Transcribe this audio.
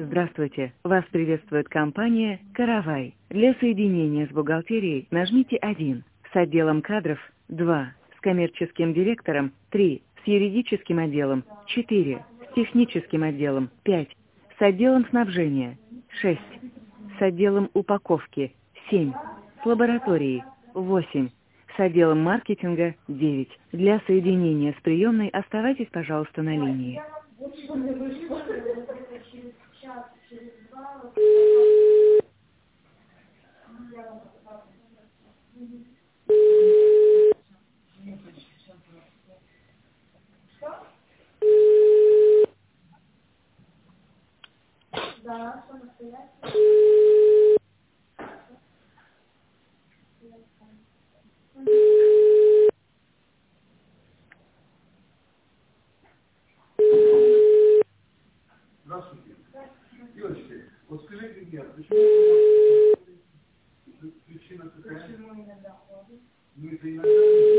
Здравствуйте. Вас приветствует компания «Каравай». Для соединения с бухгалтерией нажмите 1, с отделом кадров 2, с коммерческим директором 3, с юридическим отделом 4, с техническим отделом 5, с отделом снабжения 6, с отделом упаковки 7, с лабораторией 8, с отделом маркетинга 9. Для соединения с приемной оставайтесь, пожалуйста, на линии. Здравствуйте. Девочки, вот скажите мне, почему причина какая? Ну, это иногда